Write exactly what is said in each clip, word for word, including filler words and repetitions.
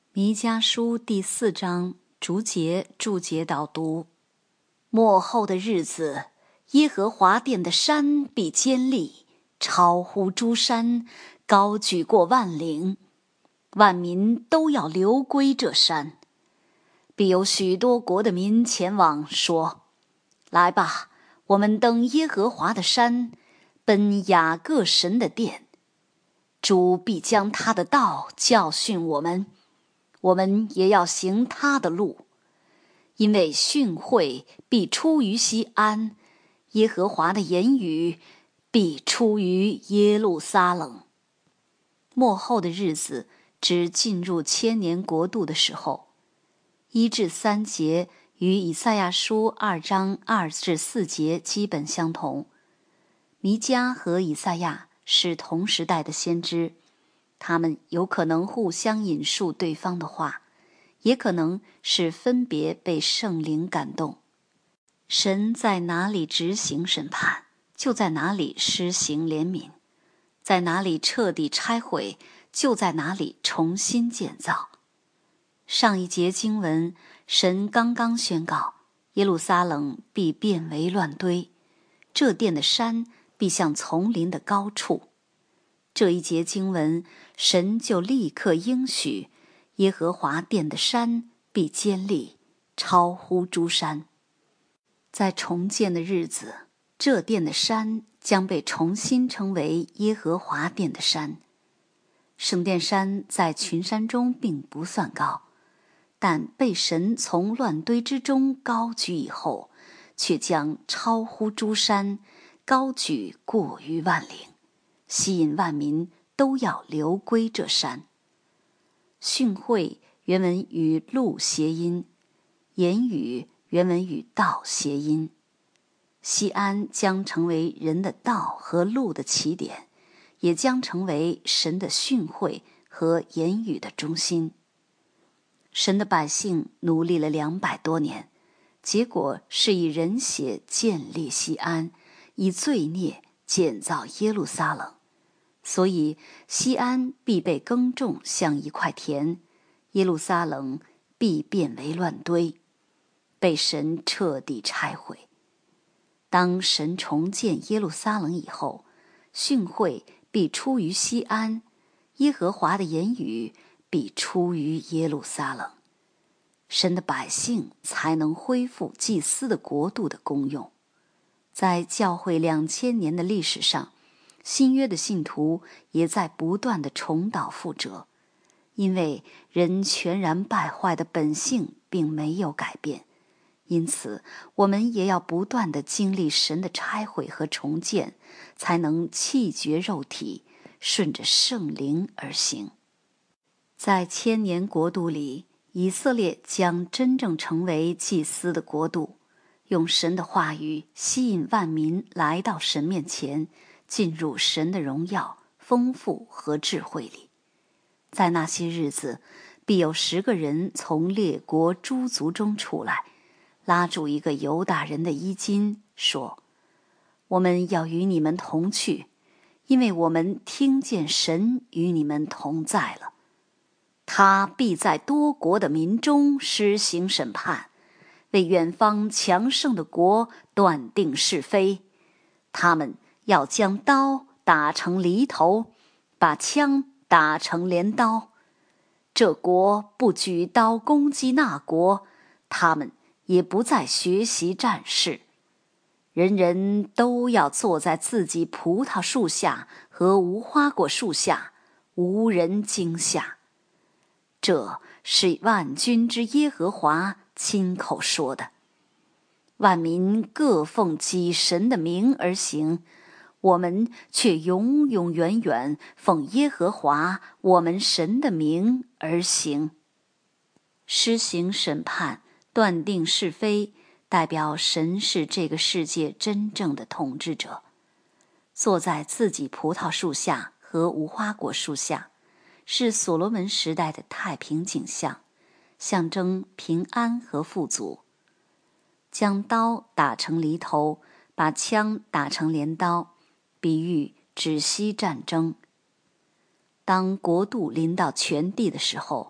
弥迦书第四章逐节注解导读。末后的日子，耶和华殿的山必坚立，超乎诸山，高举过万岭，万民都要流归这山。必有许多国的民前往，说：来吧，我们登耶和华的山，奔雅各神的殿。主必将他的道教训我们，我们也要行他的路。因为训诲必出于西安，耶和华的言语必出于耶路撒冷。末后的日子，指进入千年国度的时候。一至三节与以赛亚书二章二至四节基本相同。弥迦和以赛亚是同时代的先知，他们有可能互相引述对方的话，也可能是分别被圣灵感动。神在哪里执行审判，就在哪里施行怜悯；在哪里彻底拆毁，就在哪里重新建造。上一节经文，神刚刚宣告耶路撒冷必变为乱堆，这殿的山必像丛林的高处。这一节经文，神就立刻应许耶和华殿的山必坚立，超乎诸山。在重建的日子，这殿的山将被重新称为耶和华殿的山。圣殿山在群山中并不算高，但被神从乱堆之中高举以后，却将超乎诸山，高举过于万岭，吸引万民都要流归这山。训诲原文与路谐音，言语原文与道谐音。西安将成为人的道和路的起点，也将成为神的训诲和言语的中心。神的百姓努力了两百多年，结果是以人血建立西安，以罪孽建造耶路撒冷。所以西安必被耕种像一块田，耶路撒冷必变为乱堆，被神彻底拆毁。当神重建耶路撒冷以后，训诲必出于西安，耶和华的言语必出于耶路撒冷。神的百姓才能恢复祭司的国度的功用。在教会两千年的历史上，新约的信徒也在不断的重蹈覆辙，因为人全然败坏的本性并没有改变，因此我们也要不断的经历神的拆毁和重建，才能弃绝肉体，顺着圣灵而行。在千年国度里，以色列将真正成为祭司的国度，用神的话语吸引万民来到神面前，进入神的荣耀、丰富和智慧里。在那些日子，必有十个人从列国诸族中出来，拉住一个犹大人的衣襟，说：我们要与你们同去，因为我们听见神与你们同在了。他必在多国的民中施行审判，为远方强盛的国断定是非。他们要将刀打成犁头，把枪打成镰刀。这国不举刀攻击那国，他们也不再学习战事。人人都要坐在自己葡萄树下和无花果树下，无人惊吓。这是万军之耶和华亲口说的。万民各奉己神的名而行，我们却永永远远奉耶和华我们神的名而行。施行审判，断定是非，代表神是这个世界真正的统治者。坐在自己葡萄树下和无花果树下，是所罗门时代的太平景象，象征平安和富足。将刀打成犁头，把枪打成镰刀，比喻止息战争。当国度临到全地的时候，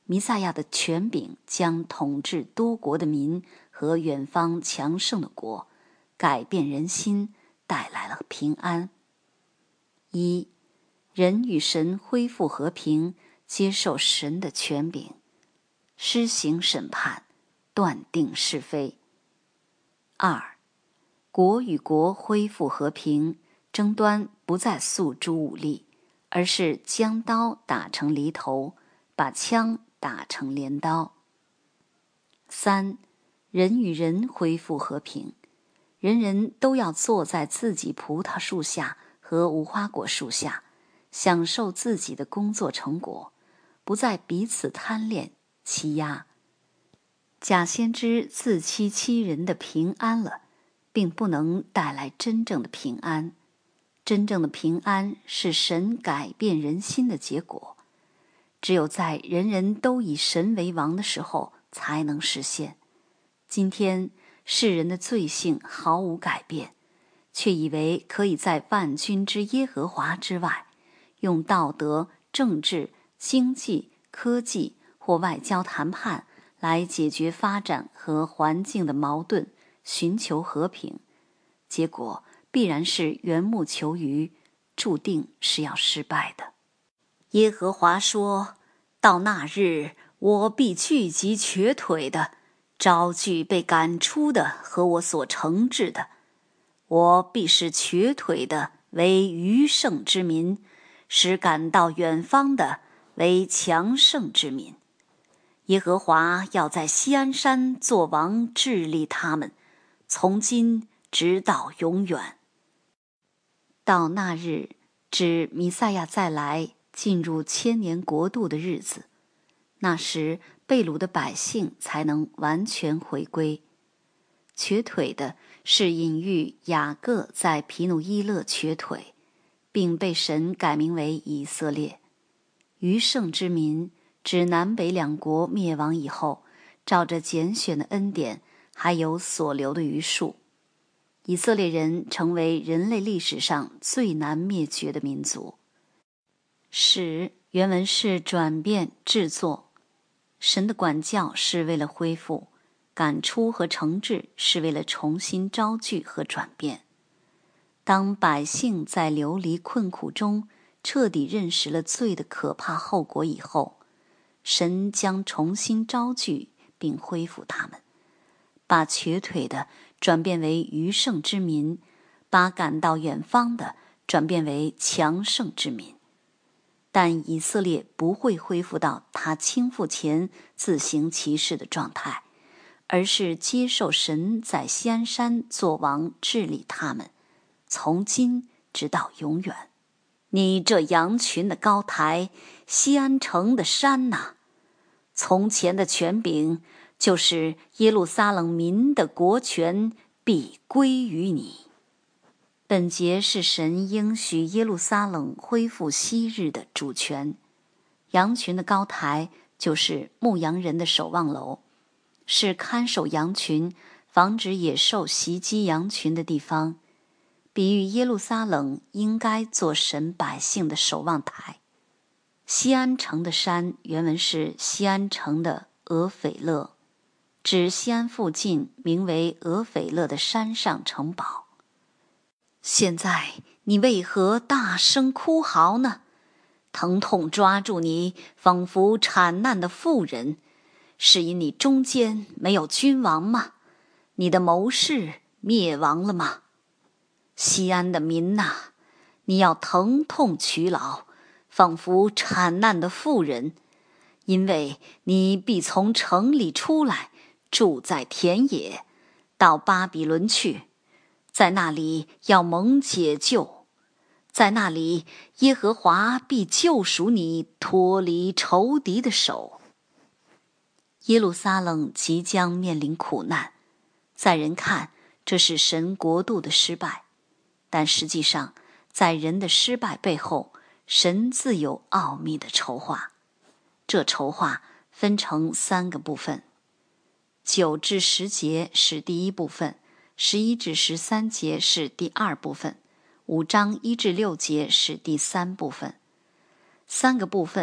弥赛亚的权柄将统治多国的民和远方强盛的国，改变人心，带来了平安。一、人与神恢复和平，接受神的权柄，施行审判，断定是非。二、国与国恢复和平，争端不再诉诸武力，而是将刀打成犁头，把枪打成镰刀。三、人与人恢复和平，人人都要坐在自己葡萄树下和无花果树下，享受自己的工作成果，不再彼此贪恋欺压。假先知自欺欺人的平安了，并不能带来真正的平安。真正的平安是神改变人心的结果，只有在人人都以神为王的时候才能实现。今天世人的罪性毫无改变，却以为可以在万军之耶和华之外，用道德、政治、经济、科技或外交谈判来解决发展和环境的矛盾，寻求和平，结果必然是缘木求鱼，注定是要失败的。耶和华说，到那日，我必聚集瘸腿的，招聚被赶出的和我所惩治的，我必使瘸腿的为余剩之民，使赶到远方的为强盛之民。耶和华要在锡安山作王，治理他们，从今直到永远。到那日，指弥赛亚再来，进入千年国度的日子，那时被掳的百姓才能完全回归。瘸腿的是隐喻雅各在皮努伊勒瘸腿，并被神改名为以色列。余剩之民指南北两国灭亡以后，照着拣选的恩典还有所留的余数，以色列人成为人类历史上最难灭绝的民族。使原文是转变制作，神的管教是为了恢复，赶出和惩治是为了重新招聚和转变。当百姓在流离困苦中彻底认识了罪的可怕后果以后，神将重新招聚并恢复他们，把瘸腿的转变为余剩之民，把赶到远方的转变为强盛之民。但以色列不会恢复到他倾覆前自行其事的状态，而是接受神在锡安山作王，治理他们，从今直到永远。你这羊群的高台，锡安城的山哪，从前的权柄，就是耶路撒冷民的国权，必归于你。本节是神应许耶路撒冷恢复昔日的主权。羊群的高台就是牧羊人的守望楼，是看守羊群、防止野兽袭击羊群的地方，比喻耶路撒冷应该做神百姓的守望台。锡安城的山原文是锡安城的俄斐勒，指锡安附近名为俄斐勒的山上城堡。现在你为何大声哭嚎呢？疼痛抓住你，仿佛产难的妇人，是因你中间没有君王吗？你的谋士灭亡了吗？锡安的民哪，你要疼痛劬劳，仿佛产难的妇人，因为你必从城里出来，住在田野，到巴比伦去，在那里要蒙解救，在那里耶和华必救赎你，脱离仇敌的手。耶路撒冷即将面临苦难，在人看这是神国度的失败，但实际上在人的失败背后，神自有奥秘的筹划。这筹划分成三个部分，九至十节是第一部分，十一至十三节是第二部分，五章一至六节是第三部分。三个部分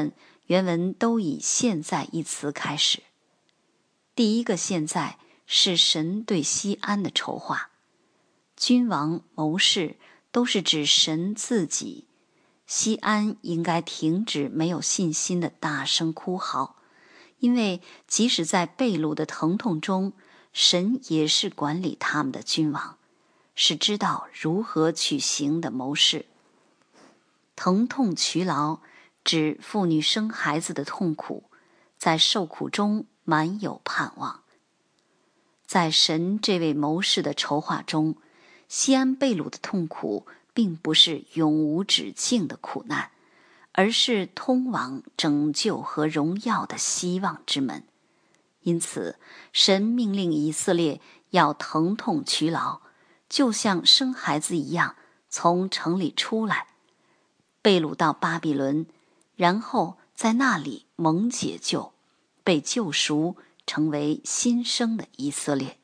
原文都以现在一词开始。第一个现在是神对西安的筹划，君王谋士都是指神自己，西安应该停止没有信心的大声哭嚎，因为即使在被掳的疼痛中，神也是管理他们的君王，是知道如何取行的谋士。疼痛劬劳指妇女生孩子的痛苦，在受苦中满有盼望。在神这位谋士的筹划中，西安被掳的痛苦并不是永无止境的苦难，而是通往拯救和荣耀的希望之门。因此，神命令以色列要疼痛劬劳，就像生孩子一样，从城里出来，被掳到巴比伦，然后在那里蒙解救，被救赎，成为新生的以色列。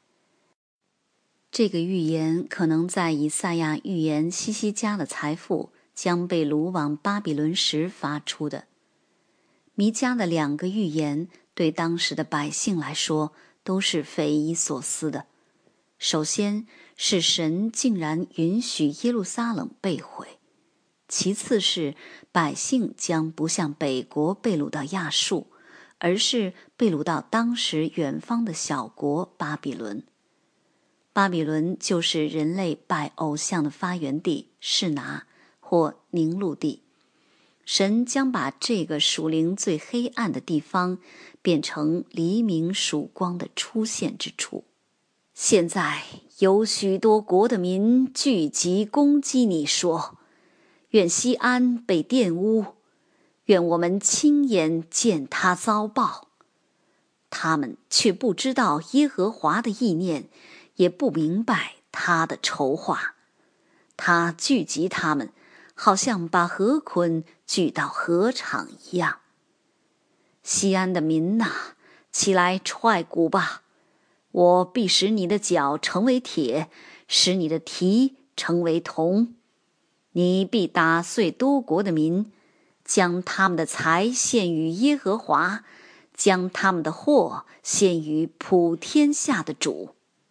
这个预言可能在以赛亚预言西西家的财富将被掳往巴比伦时发出的。弥迦的两个预言对当时的百姓来说都是匪夷所思的。首先是神竟然允许耶路撒冷被毁，其次是百姓将不像北国被掳到亚述，而是被掳到当时远方的小国巴比伦。巴比伦就是人类拜偶像的发源地，示拿或宁录地。神将把这个属灵最黑暗的地方变成黎明曙光的出现之处。现在有许多国的民聚集攻击你，说：愿西安被玷污，愿我们亲眼见他遭报。他们却不知道耶和华的意念，也不明白他的筹划。他聚集他们，好像把河捆聚到河场一样。西安的民哪，起来踹鼓吧！我必使你的脚成为铁，使你的蹄成为铜。你必打碎多国的民，将他们的财献与耶和华，将他们的货献于普天下的主。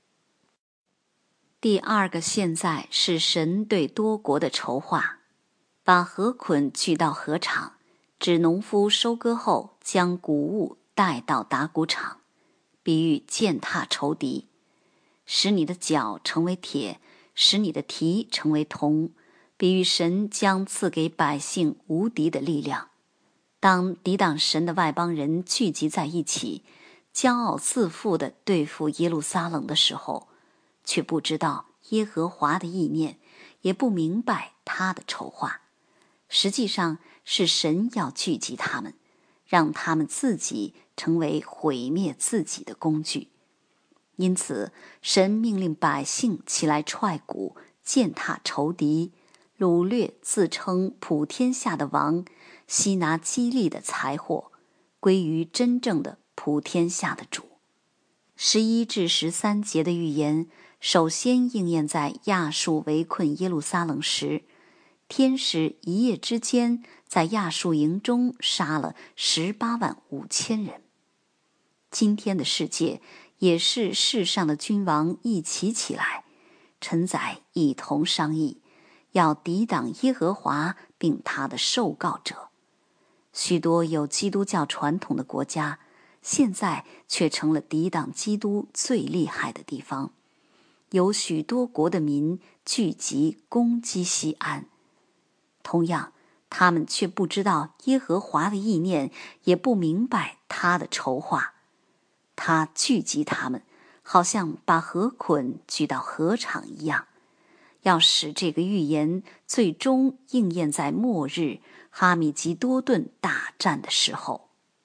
第二个现在是神对多国的筹划，把河捆聚到河场，指农夫收割后将谷物带到打谷场，比喻践踏仇敌，使你的脚成为铁，使你的蹄成为铜，比喻神将赐给百姓无敌的力量。当抵挡神的外邦人聚集在一起，骄傲自负地对付耶路撒冷的时候，却不知道耶和华的意念，也不明白他的筹划。实际上是神要聚集他们，让他们自己成为毁灭自己的工具。因此，神命令百姓起来踹鼓，践踏仇敌，掳掠自称普天下的王，吸拿激励的财货，归于真正的普天下的主。十一至十三节的预言首先应验在亚述围困耶路撒冷时，天使一夜之间在亚述营中杀了十八万五千人。今天的世界也是世上的君王一起起来，臣宰一同商议，要抵挡耶和华并他的受膏者。许多有基督教传统的国家，现在却成了抵挡基督最厉害的地方。有许多国的民聚集攻击西安，同样他们却不知道耶和华的意念，也不明白他的筹划。他聚集他们，好像把河捆聚到河场一样，要使这个预言最终应验在末日哈米吉多顿大战的时候。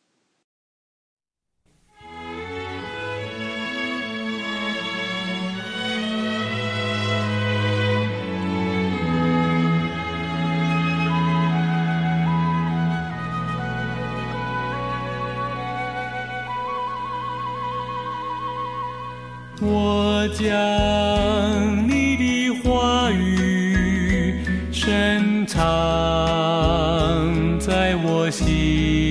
我将你的话语深藏在我心。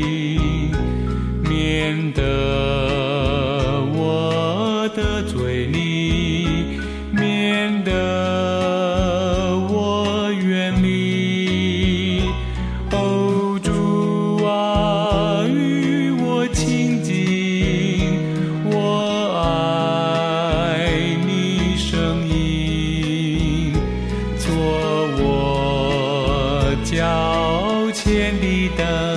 脚前的灯。